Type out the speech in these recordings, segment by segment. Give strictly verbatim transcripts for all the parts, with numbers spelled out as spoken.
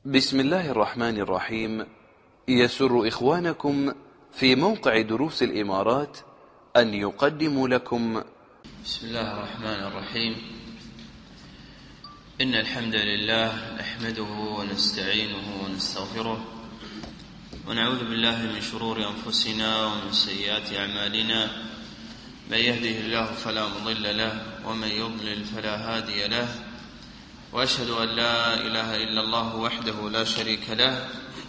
بسم الله الرحمن الرحيم. يسر إخوانكم في موقع دروس الإمارات أن يقدموا لكم بسم الله الرحمن الرحيم. إن الحمد لله نحمده ونستعينه ونستغفره ونعوذ بالله من شرور أنفسنا ومن سيئات أعمالنا. من يهده الله فلا مضل له ومن يضلل فلا هادي له، وأشهد أن لا إله إلا الله وحده لا شريك له،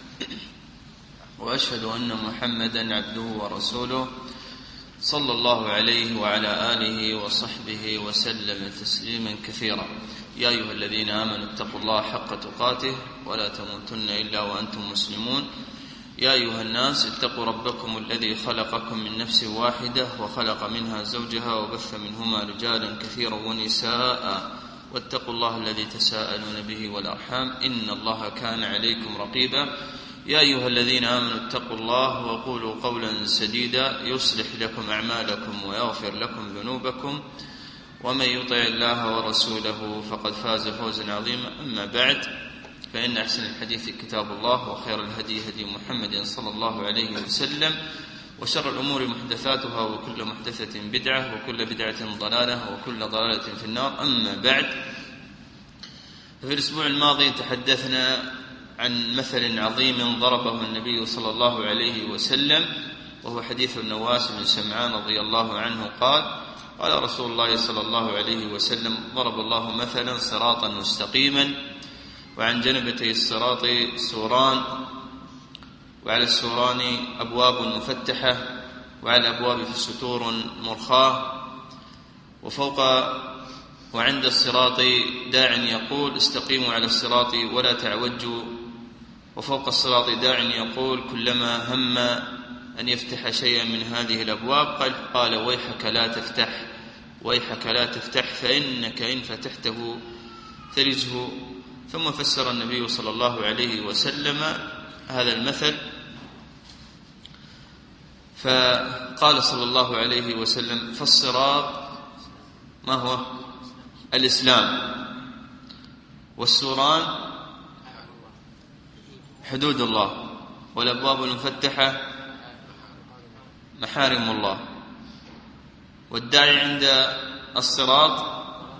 وأشهد أن محمدا عبده ورسوله صلى الله عليه وعلى آله وصحبه وسلم تسليما كثيرا. يا أيها الذين آمنوا اتقوا الله حق تقاته ولا تموتن إلا وأنتم مسلمون. يا أيها الناس اتقوا ربكم الذي خلقكم من نفس واحدة وخلق منها زوجها وبث منهما رجالا كثيرا ونساء، واتقوا الله الذي تساءلون به والأرحام إن الله كان عليكم رقيبا. يا أيها الذين آمنوا اتقوا الله وقولوا قولا سديدا يصلح لكم أعمالكم ويغفر لكم ذنوبكم، ومن يطع الله ورسوله فقد فاز فوزا عظيما. أما بعد، فإن أحسن الحديث كتاب الله، وخير الهدي هدي محمد صلى الله عليه وسلم، وشر الأمور محدثاتها، وكل محدثة بدعة، وكل بدعة ضلالة، وكل ضلالة في النار. أما بعد، في الأسبوع الماضي تحدثنا عن مثل عظيم ضربه النبي صلى الله عليه وسلم، وهو حديث النواس بن سمعان رضي الله عنه قال: قال رسول الله صلى الله عليه وسلم: ضرب الله مثلا صراطا مستقيما، وعن جنبتي الصراط سوران، وعلى السوران أبواب مفتحة، وعلى الأبواب في ستور مرخاة، وفوق وعند الصراط داع يقول: استقيموا على الصراط ولا تعوجوا، وفوق الصراط داع يقول: كلما هم أن يفتح شيئا من هذه الأبواب قال, قال ويحك لا تفتح، ويحك لا تفتح، فإنك إن فتحته ثلجه. ثم فسر النبي صلى الله عليه وسلم هذا المثل، فقال صلى الله عليه وسلم: فالصراط ما هو؟ الإسلام، والسوران حدود الله، والأبواب المفتحة محارم الله، والداعي عند الصراط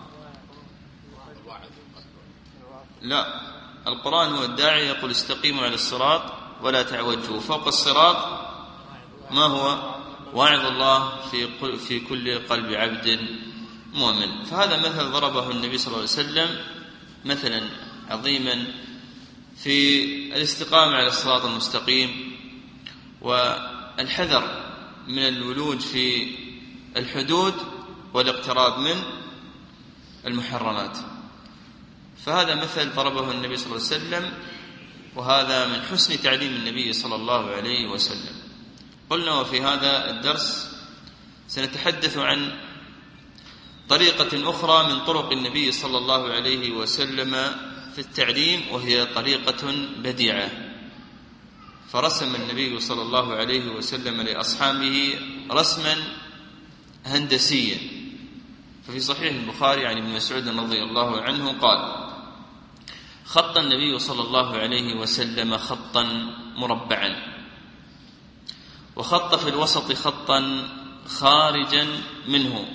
لا، القرآن هو الداعي يقول: استقيموا على الصراط ولا تعوجوا. فوق الصراط ما هو؟ واعظ الله في في كل قلب عبد مؤمن. فهذا مثل ضربه النبي صلى الله عليه وسلم، مثلا عظيما في الاستقامة على الصراط المستقيم، والحذر من الولوج في الحدود والاقتراب من المحرمات. فهذا مثل ضربه النبي صلى الله عليه وسلم، وهذا من حسن تعليم النبي صلى الله عليه وسلم. قلنا وفي هذا الدرس سنتحدث عن طريقة أخرى من طرق النبي صلى الله عليه وسلم في التعليم، وهي طريقة بديعة. فرسم النبي صلى الله عليه وسلم لأصحابه رسما هندسيا. ففي صحيح البخاري عن ابن مسعود رضي الله عنه قال: خط النبي صلى الله عليه وسلم خطا مربعا، وخط في الوسط خطا خارجا منه،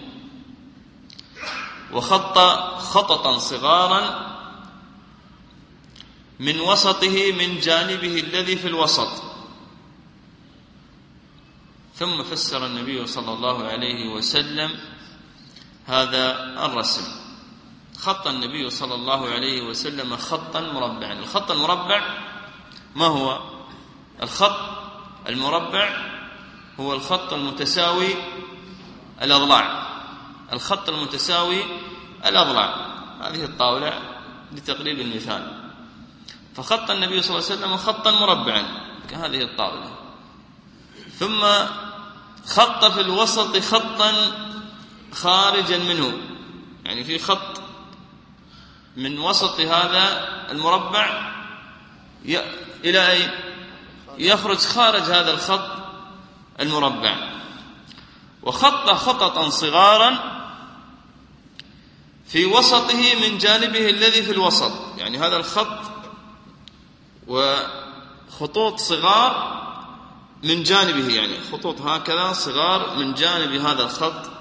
وخط خططا صغارا من وسطه من جانبه الذي في الوسط. ثم فسر النبي صلى الله عليه وسلم هذا الرسم. خط النبي صلى الله عليه وسلم خطا مربعا. الخط المربع ما هو؟ الخط المربع هو الخط المتساوي الأضلاع. الخط المتساوي الأضلاع، هذه الطاولة لتقريب المثال. فخط النبي صلى الله عليه وسلم خطا مربعا كهذه الطاولة. ثم خط في الوسط خطا خارجا منه، يعني في خط من وسط هذا المربع إلى أين؟ يخرج خارج هذا الخط المربع. وخط خططا صغارا في وسطه من جانبه الذي في الوسط، يعني هذا الخط وخطوط صغار من جانبه، يعني خطوط هكذا صغار من جانب هذا الخط،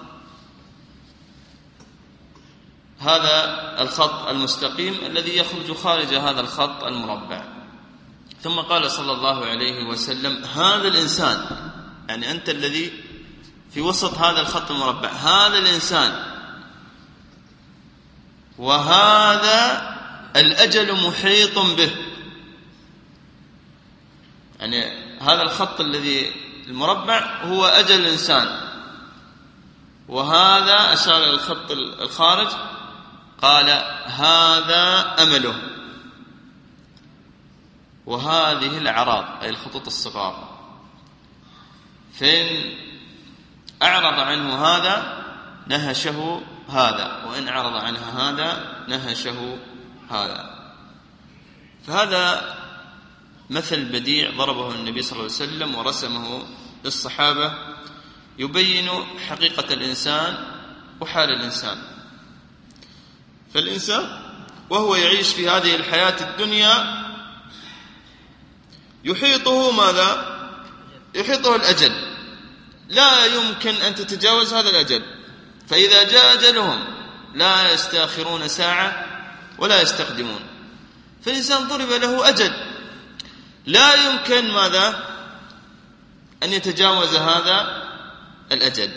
هذا الخط المستقيم الذي يخرج خارج هذا الخط المربع. ثم قال صلى الله عليه وسلم: هذا الإنسان، يعني أنت الذي في وسط هذا الخط المربع، هذا الإنسان وهذا الأجل محيط به. يعني هذا الخط الذي المربع هو أجل الإنسان، وهذا أشار إلى الخط الخارج قال: هذا أمله. وهذه الأعراض أي الخطوط الصغار، فإن أعرض عنه هذا نهشه هذا، وإن أعرض عنه هذا نهشه هذا. فهذا مثل بديع ضربه النبي صلى الله عليه وسلم ورسمه للصحابة يبين حقيقة الإنسان وحال الإنسان. فالإنسان وهو يعيش في هذه الحياة الدنيا يحيطه ماذا؟ يحيطه الأجل، لا يمكن أن تتجاوز هذا الأجل، فإذا جاء أجلهم لا يستأخرون ساعة ولا يستقدمون. فالإنسان ضرب له أجل لا يمكن ماذا؟ أن يتجاوز هذا الأجل.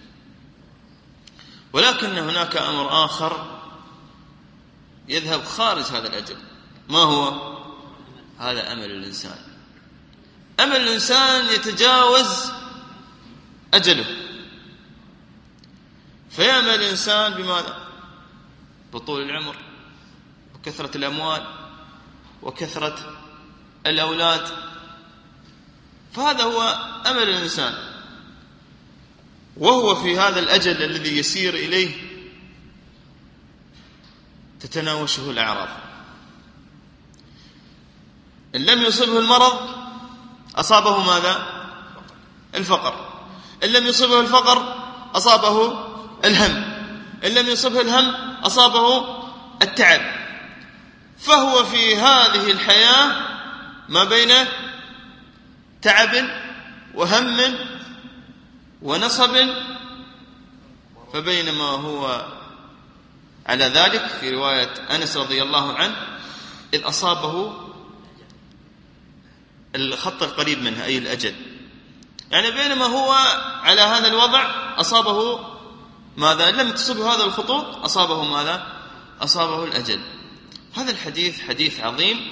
ولكن هناك أمر آخر يذهب خارج هذا الأجل. ما هو؟ هذا أمل الإنسان. أمل الإنسان يتجاوز أجله، فيأمل الإنسان بماذا؟ بطول العمر وكثرة الأموال وكثرة الأولاد، فهذا هو أمل الإنسان، وهو في هذا الأجل الذي يسير إليه تتناوشه الأعراض. إن لم يصبه المرض أصابه ماذا؟ الفقر. إن لم يصبه الفقر أصابه الهم. إن لم يصبه الهم أصابه التعب. فهو في هذه الحياة ما بين تعب وهم ونصب. فبينما هو على ذلك في رواية أنس رضي الله عنه إذ أصابه الخط القريب منها أي الأجل، يعني بينما هو على هذا الوضع أصابه ماذا؟ لم تصبه هذا الخطوط أصابه ماذا؟ أصابه الأجل. هذا الحديث حديث عظيم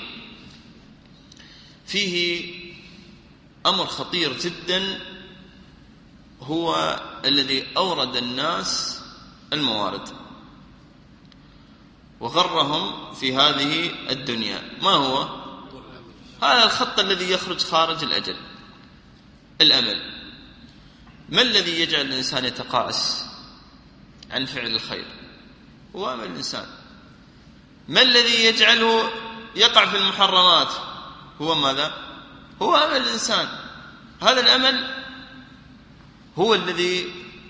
فيه أمر خطير جدا، هو الذي أورد الناس الموارد وغرهم في هذه الدنيا. ما هو؟ هذا الخط الذي يخرج خارج الأجل، الأمل. ما الذي يجعل الإنسان يتقاعس عن فعل الخير؟ هو أمل الإنسان. ما الذي يجعله يقع في المحرمات؟ هو ماذا؟ هو أمل الإنسان. هذا الأمل هو الذي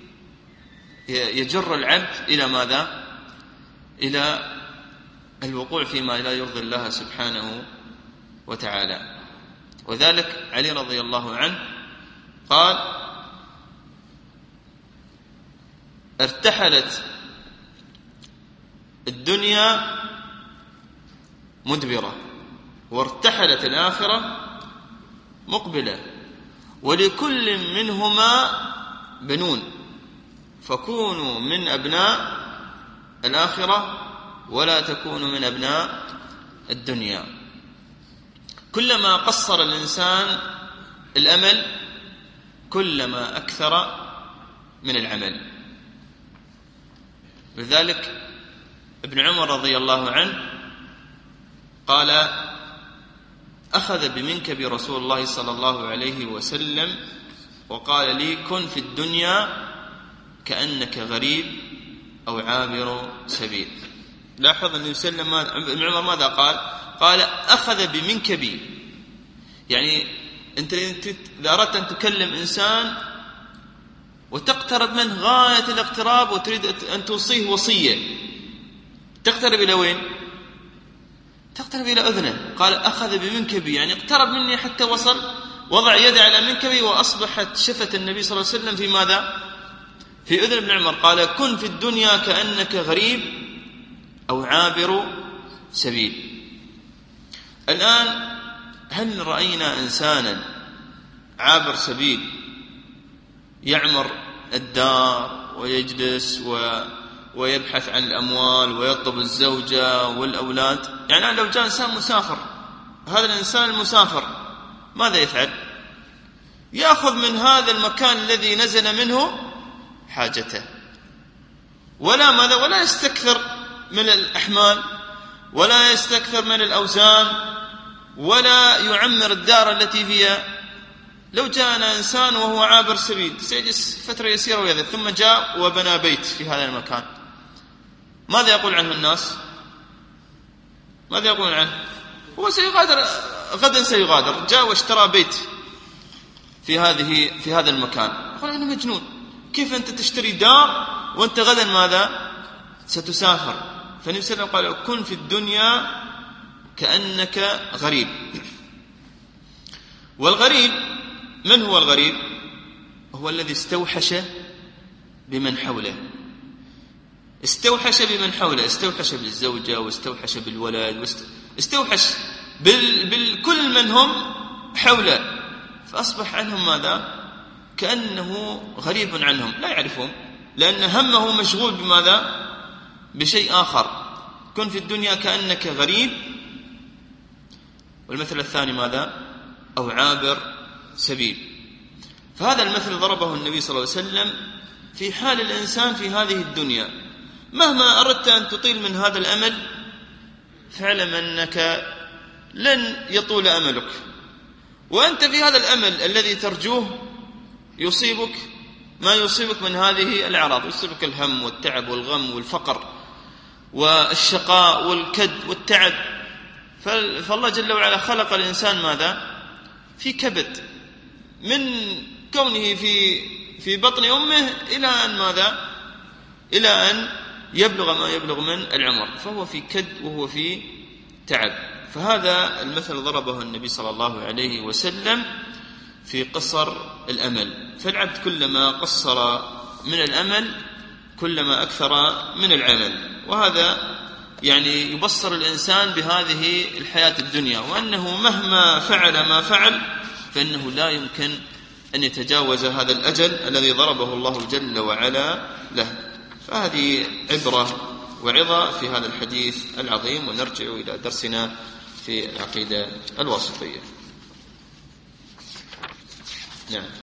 يجر العبد إلى ماذا؟ إلى الوقوع فيما لا يرضي الله سبحانه وتعالى. وذلك علي رضي الله عنه قال: ارتحلت الدنيا مدبرة وارتحلت الآخرة مقبلة، ولكل منهما بنون، فكونوا من أبناء الآخرة ولا تكونوا من أبناء الدنيا. كلما قصر الإنسان الأمل كلما أكثر من العمل. لذلك ابن عمر رضي الله عنه قال: أخذ بمنكب رسول الله صلى الله عليه وسلم وقال لي: كن في الدنيا كأنك غريب أو عابر سبيل. لاحظ أن يسلم ابن عمر ماذا قال؟ قال: أخذ بمنكبي، يعني أنت إذا أردت أن تكلم إنسان وتقترب منه غاية الاقتراب وتريد أن توصيه وصية، تقترب إلى وين؟ تقترب إلى أذنه. قال أخذ بمنكبي، يعني اقترب مني حتى وصل، وضع يده على منكبي، وأصبحت شفة النبي صلى الله عليه وسلم في ماذا؟ في أذن ابن عمر. قال كن في الدنيا كأنك غريب أو عابر سبيل. الآن هل رأينا إنسانا عابر سبيل يعمر الدار ويجلس و ويبحث عن الأموال ويطلب الزوجة والأولاد؟ يعني لو جاء إنسان مسافر، هذا الإنسان المسافر ماذا يفعل؟ يأخذ من هذا المكان الذي نزل منه حاجته، ولا ماذا؟ ولا يستكثر من الأحمال، ولا يستكثر من الأوزان، ولا يعمر الدار التي فيها. لو جاءنا إنسان وهو عابر سبيل سيجلس فترة يسيرة ويذهب، ثم جاء وبنى بيت في هذا المكان، ماذا يقول عنه الناس؟ ماذا يقول عنه؟ هو سيغادر غدا، سيغادر، جاء واشترى بيت في هذه في هذا المكان. يقول أنا مجنون، كيف أنت تشتري دار وأنت غدا ماذا؟ ستسافر. فالنبي صلى الله عليه وسلم قال كن في الدنيا كأنك غريب. والغريب من هو الغريب؟ هو الذي استوحش بمن حوله، استوحش بمن حوله، استوحش بالزوجة، واستوحش بالولد، استوحش بال... بالكل من هم حوله، فأصبح عنهم ماذا؟ كأنه غريب عنهم، لا يعرفهم، لأن همه مشغول بماذا؟ بشيء آخر. كن في الدنيا كأنك غريب. والمثل الثاني ماذا؟ أو عابر سبيل. فهذا المثل ضربه النبي صلى الله عليه وسلم في حال الإنسان في هذه الدنيا. مهما أردت أن تطيل من هذا الأمل، فاعلم أنك لن يطول أملك، وأنت في هذا الأمل الذي ترجوه يصيبك ما يصيبك من هذه الأعراض، يصيبك الهم والتعب والغم والفقر والشقاء والكد والتعب. فالله جل وعلا خلق الإنسان ماذا؟ في كبد، من كونه في في بطن أمه إلى أن ماذا؟ إلى أن يبلغ ما يبلغ من العمر، فهو في كد وهو في تعب. فهذا المثل ضربه النبي صلى الله عليه وسلم في قصر الأمل. فالعبد كلما قصر من الأمل كلما أكثر من العمل. وهذا يعني يبصر الإنسان بهذه الحياة الدنيا، وأنه مهما فعل ما فعل فإنه لا يمكن أن يتجاوز هذا الأجل الذي ضربه الله جل وعلا له. فهذه عبرة وعظة في هذا الحديث العظيم. ونرجع إلى درسنا في العقيدة الواسطية. نعم.